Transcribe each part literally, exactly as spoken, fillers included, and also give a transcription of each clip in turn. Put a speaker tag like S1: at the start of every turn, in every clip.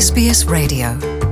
S1: Ес Би Ес Radio.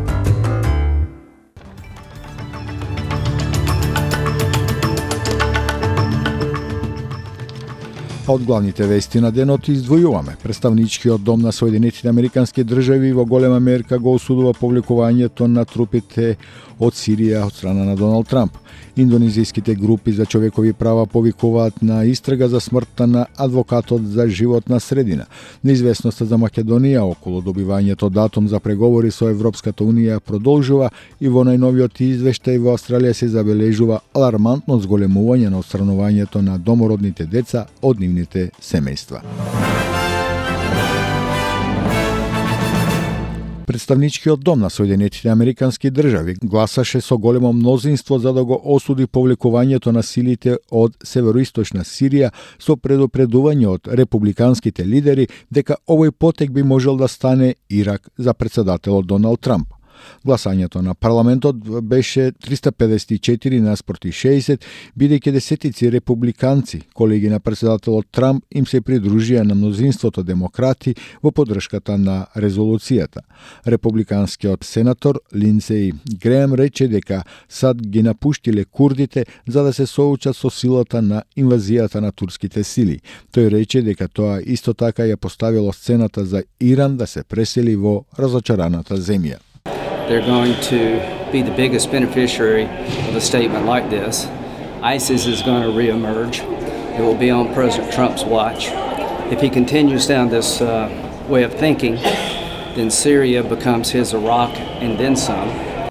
S2: Од главните вести на денот издвојуваме. Представничкиот дом на Соединетите Американски држави во голема мерка го осудува повлекувањето на трупите од Сирија од страна на Доналд Трамп. Индонезиските групи за човекови права повикуваат на истрага за смртта на адвокатот за животна средина. Неизвестноста за Македонија околу добивањето датум за преговори со Европската унија продолжува и во најновиот извештај во Австралија се забележува алармантно зголемување на отстранувањето на домородните деца од нивните семејства. Представничкиот дом на Соединетите Американски држави гласаше со големо мнозинство за да го осуди повлекувањето на силите од североисточна Сирија со предупредување од републиканските лидери дека овој потек би можел да стане Ирак за председателот Доналд Трамп. Гласањето на парламентот беше триста педесет и четири наспроти шеесет, бидејќи десетици републиканци, колеги на председателот Трамп, им се придружија на мнозинството демократи во поддршката на резолуцијата. Републиканскиот сенатор Линдсеј Греем рече дека САД ги напуштиле курдите за да се соочат со силата на инвазијата на турските сили. Тој рече дека тоа исто така ја поставило сцената за Иран да се пресели во разочараната земја.
S3: They're going to be the biggest beneficiary of a statement like this. ISIS is going to reemerge. It will be on President Trump's watch. If he continues down this uh, way of thinking, then Syria becomes his Iraq and then some.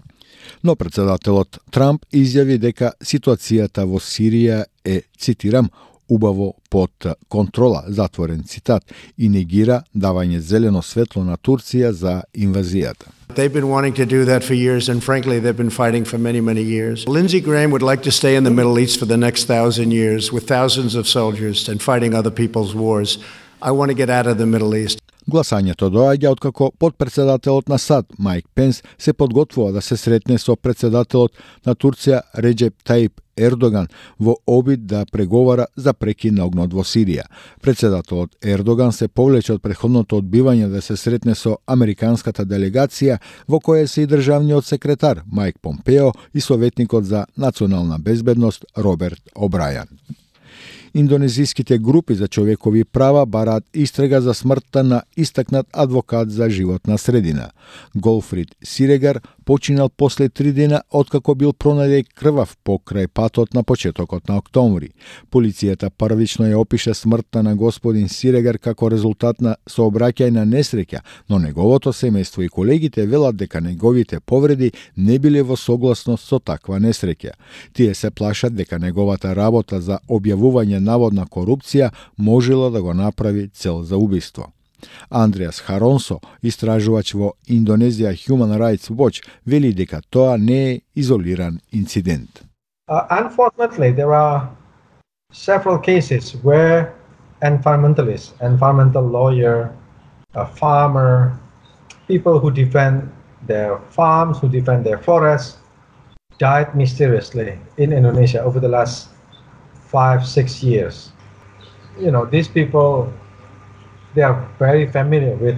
S2: Но председателот Трамп изјави дека ситуацијата во Сирија е, цитирам, убаво под контрола, затворен цитат, и негира давање зелено светло на Турција за инвазијата.
S4: They've been wanting to do that for years, and frankly, they've been fighting for many, many years. Lindsey Graham would like to stay in the Middle East for the next thousand years with thousands of soldiers and fighting other people's wars. I want to get out of the Middle East.
S2: Гласањето доаѓа откако подпредседателот на САД Майк Пенс се подготвува да се сретне со председателот на Турција Реджеп Таип Ердоган во обид да преговара за прекин на огнот во Сирија. Председателот Ердоган се повлече од претходното одбивање да се сретне со американската делегација во која се и државниот секретар Майк Помпео и советникот за национална безбедност Роберт Обрајан. Индонезиските групи за човекови права бараат истрага за смртта на истакнат адвокат за животна средина. Голфрид Сирегар починал после три дена откако бил пронајден крвав покрај патот на почетокот на октомври. Полицијата првично ја опиша смртта на господин Сирегар како резултат на сообраќајна несреќа, но неговото семејство и колегите велат дека неговите повреди не биле во согласност со таква несреќа. Тие се плашат дека неговата работа за објавување наводна корупција можела да го направи цел за убиство. Андреас Харонсо, истражувач во Индонезија Human Rights Watch, вели дека тоа не е изолиран инцидент.
S5: Uh, unfortunately, there are several cases where environmentalists, environmental lawyer, a farmer, people who defend their farms, who defend their forests, died mysteriously in Indonesia over the last five, six years. You know, these people, they are very familiar with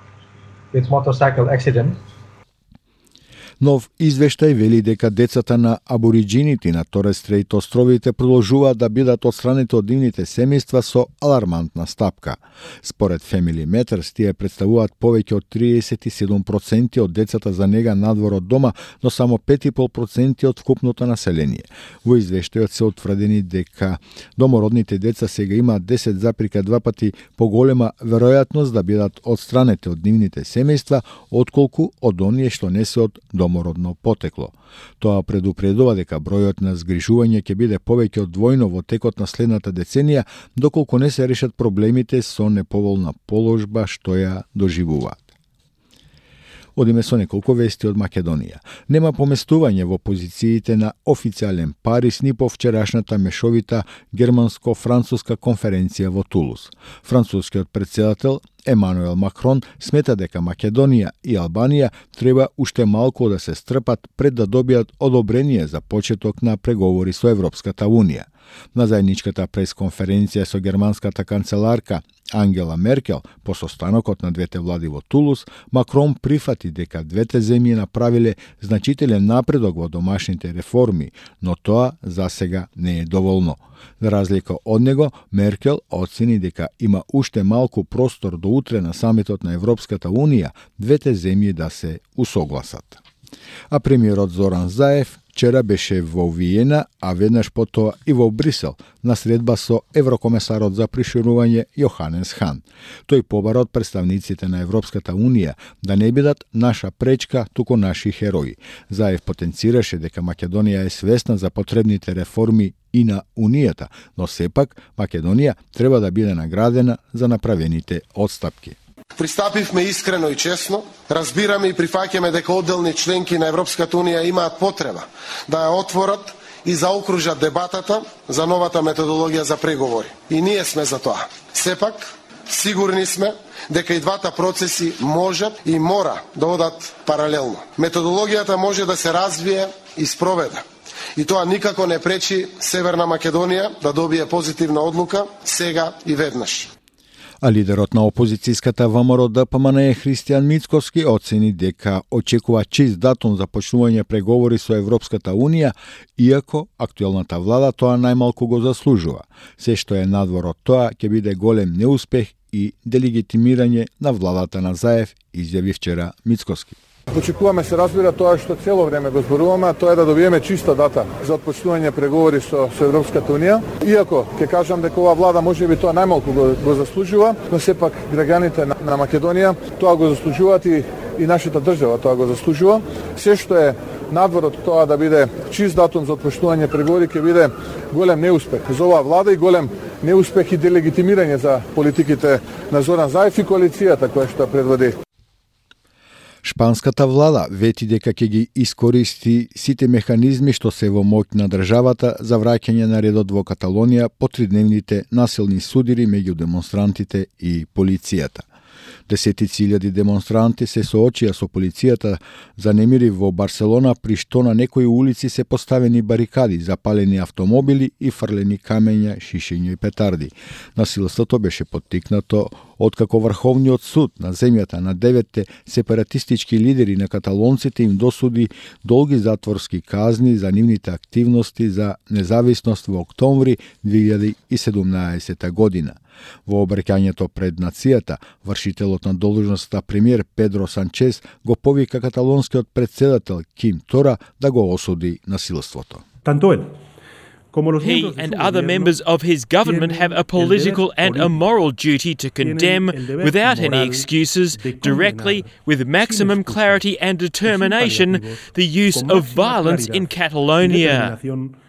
S5: with motorcycle accident.
S2: Нов извештај вели дека децата на абориџините на Торес Стрейт островите продолжуваат да бидат отстранети од нивните семејства со алармантна стапка. Според Family Matters, тие представуваат повеќе од триесет и седум проценти од децата за нега надвор од дома, но само пет и пет проценти од вкупното население. Во извештајот се утврдени дека домородните деца сега имаат десет запирка два пати поголема веројатност да бидат отстранети од нивните семејства, отколку од оние што не се од домородно потекло. Тоа предупредува дека бројот на згрижување ќе биде повеќе од двојно во текот на следната деценија, доколку не се решат проблемите со неповолна положба што ја доживуваат. Одиме со неколку вести од Македонија. Нема поместување во позициите на официјален Парис ни по вчерашната мешовита германско-француска конференција во Тулус. Францускиот претседател Емануел Макрон смета дека Македонија и Албанија треба уште малку да се стрпат пред да добијат одобрение за почеток на преговори со Европската Унија. На заедничката пресконференција со германската канцеларка Ангела Меркел, по состанокот на двете влади во Тулус, Макрон прифати дека двете земји направиле значителен напредок во домашните реформи, но тоа за сега не е доволно. За разлика од него, Меркел оцени дека има уште малку простор до утре на самитот на Европската Унија двете земји да се усогласат. А премиерот Зоран Заев вчера беше во Виена, а веднаш потоа и во Брисел, на средба со еврокомесарот за приширување Јоханес Хан. Тој побара од представниците на Европската Унија да не бидат наша пречка, туку наши херои. Заев потенцираше дека Македонија е свесна за потребните реформи и на Унијата, но сепак Македонија треба да биде наградена за направените отстапки.
S1: Пристапивме искрено и честно, разбираме и прифаќаме дека одделни членки на Европската Унија имаат потреба да ја отворат и заокружат дебатата за новата методологија за преговори. И ние сме за тоа. Сепак, сигурни сме дека и двата процеси можат и мора да одат паралелно. Методологијата може да се развие и спроведе. И тоа никако не пречи Северна Македонија да добие позитивна одлука сега и веднаш.
S2: А лидерот на опозицијската ВМРО Д П М Н Христијан Мицкоски оцени дека очекува чист датум за почнување преговори со Европската Унија, иако актуелната влада тоа најмалку го заслужува. Се што е надвор од тоа ќе биде голем неуспех и делегитимирање на владата на Заев, изјави вчера Мицкоски.
S6: Очекуваме, се разбира, тоа што цело време го зборуваме, тоа е да добиеме чиста дата за отпочнување преговори со, со Европската Унија. Иако ќе кажам дека оваа влада можеби тоа најмалку го, го заслужува, но сепак граѓаните на, на Македонија тоа го заслужуваат и, и нашата држава тоа го заслужува. Се што е надвор од тоа да биде чист датум за отпочнување преговори ќе биде голем неуспех за оваа влада и голем неуспех и делегитимирање за политиките на Зоран Заев и коалицијата која што предводи.
S2: Шпанската влада вети дека ќе ги искористи сите механизми што се во моќ на државата за враќање на редот во Каталонија по тридневните насилни судири меѓу демонстрантите и полицијата. Десетици илјади демонстранти се соочија со полицијата за немири во Барселона, при што на некои улици се поставени барикади, запалени автомобили и фрлени камења, шишења и петарди. Насилството беше поттикнато откако Врховниот суд на земјата на деветте сепаратистички лидери на каталонците им досуди долги затворски казни за нивните активности за независност во октомври две илјади и седумнаесета година. Во обраќањето пред нацијата, вршителот на должноста премиер Педро Санчес го повика каталонскиот председател Ким Тора да го осуди насилството.
S7: He and other members of his government have a political and a moral duty to condemn, without any excuses, directly, with maximum clarity and determination, the use of violence in Catalonia.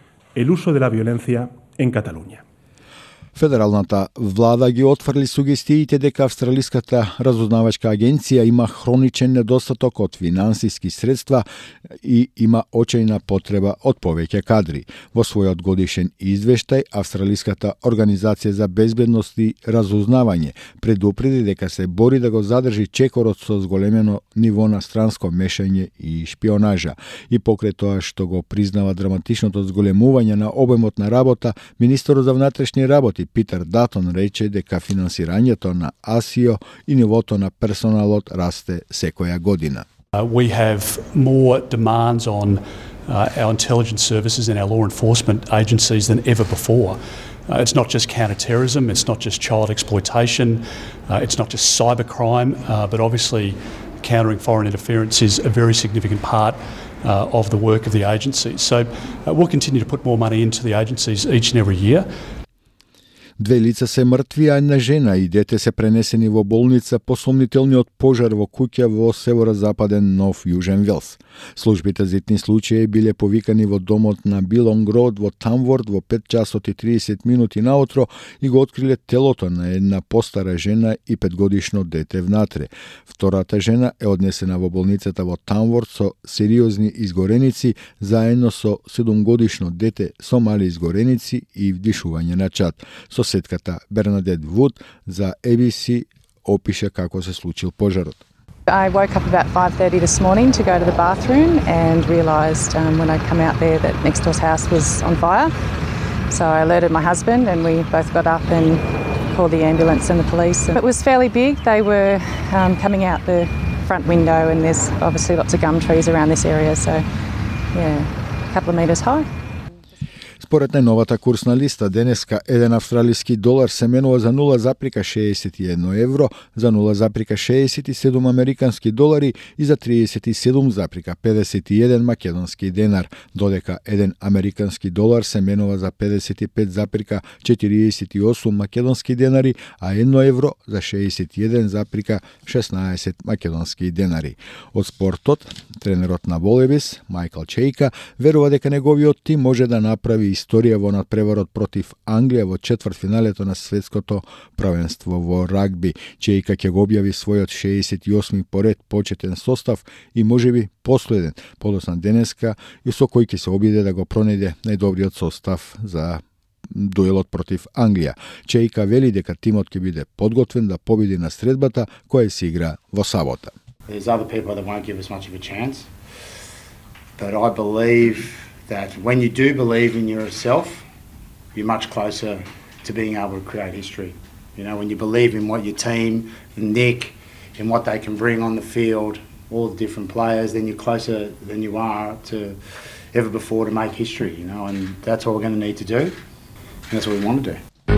S2: Федералната влада ги отфрли сугестиите дека Австралиската разузнавачка агенција има хроничен недостаток од финансиски средства и има очајна потреба од повеќе кадри. Во својот годишен извештај, Австралиската организација за безбедност и разузнавање предупреди дека се бори да го задржи чекорот со зголемено ниво на странско мешање и шпионажа. И покрај тоа што го признава драматичното зголемување на обемот на работа, министерот за внатрешни работи Питер Датон рече дека финансирањето на АСИО и нивото на персоналот расте секоја година.
S8: Uh, we have more demands on uh, our intelligence services and our law enforcement agencies than ever before. Uh, it's not just counter-terrorism, it's not just child exploitation, uh, it's not just cybercrime, uh, but obviously countering foreign interference is a very significant part uh, of the work of the agencies. So uh, we'll continue to put more money into the agencies each and every year.
S2: Две лица се мртви, а една жена и дете се пренесени во болница по сомнителниот пожар во куќа во северозападен Нов Јужен Велс. Службите за итни случаи биле повикани во домот на Билонг Роуд во Тамворд во пет часот и триесет минути наутро и го откриле телото на една постара жена и петгодишно дете внатре. Втората жена е однесена во болницата во Тамворд со сериозни изгореници, заедно со седумгодишно дете со мали изгореници и вдишување на чад. Соседката Бернадет Вуд за A B C опиша како се случил пожарот.
S9: I woke up about five thirty this morning to go to the bathroom and realised um, when I come out there that next door's house was on fire. So I alerted my husband and we both got up and call the ambulance and the police. It was fairly big. They were um, coming out the front window, and there's obviously lots of gum trees around this area, so yeah, a couple of metres high.
S2: Според најновата курсна листа, денеска еден австралиски долар се менува за нула запирка шеесет и едно евро, за нула запирка шеесет и седум американски долари и за триесет и седум запирка педесет и еден македонски денар, додека еден американски долар се менува за педесет и пет запирка четириесет и осум македонски денари, а едно евро за шеесет и еден запирка шеснаесет македонски денари. Од спортот, тренерот на Волебис, Майкл Чейка, верува дека неговиот тим може да направи историја во надпреварот против Англија во четвртфиналето на светското првенство во рагби. Чејка ќе го објави својот шеесет и осми поред почетен состав и можеби последен подоцна денеска, и со кој ќе се обиде да го пронајде најдобриот состав за дуелот против Англија. Чејка вели дека тимот ќе биде подготвен да победи на средбата која се игра во сабота.
S10: There's other people that won't give us much of a chance, but I believe that when you do believe in yourself, you're much closer to being able to create history. You know, when you believe in what your team, Nick, in what they can bring on the field, all the different players, then you're closer than you are to ever before to make history, you know, and that's what we're going to need to do, and that's what we want to do.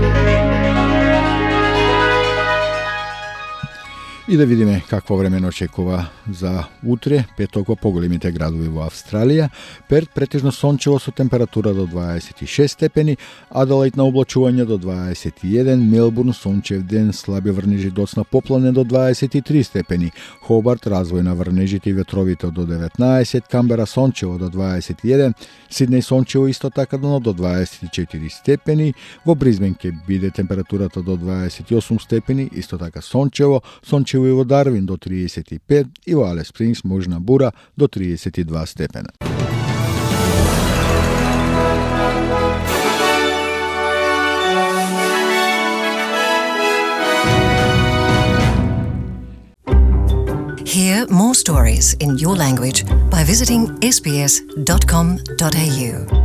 S2: И да видиме какво време очекува за утре, петок во поголемите градови во Австралија. Перт претежно сончево со температура до дваесет и шест степени, Аделаид на облачување до дваесет и еден, Мелбурн сончев ден, слаби врнежи доцна поплане до дваесет и три степени, Хобарт развој на врнежите и ветровите до деветнаесет, Камбера сончево до дваесет и еден, Сиднеј сончево исто така до дваесет и четири степени, во Бризбен ќе биде температурата до дваесет и осум степени, исто така сончево, сончево и во Дарвин до триесет и пет и во Алис Спрингс можна бура до триесет и два степена.
S11: Hear more stories in your language by visiting s b s dot com dot a u.